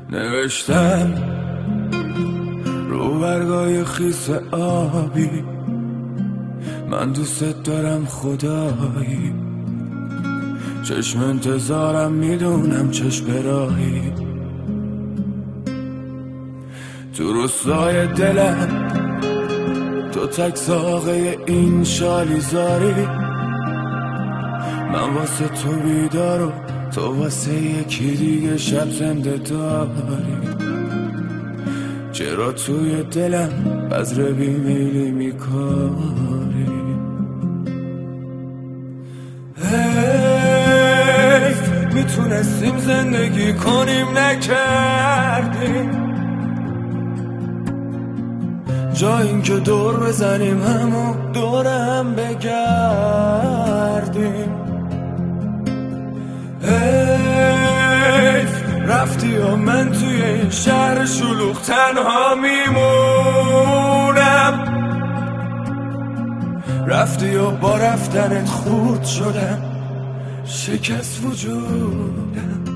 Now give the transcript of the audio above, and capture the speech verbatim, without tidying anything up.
نوشتم رو برگای خیس آبی، من دوست دارم خدایی، چشم انتظارم میدونم چشم راهی، تو روستای دلم تو تک ساقه این شالی زاری، من واسه تو بیدار و تو واسه یکی دیگه شب زنده داری. چرا توی دلم بذر بیمیلی میکاری؟ حیف میتونستیم زندگی کنیم نکردیم، جا این که دور بزنیم همو دور هم بگردیم. حیف رفتی و من توی این شهر شلوغ تنها میمونم، رفتی و با رفتنت خورد شدم، شکست وجودم.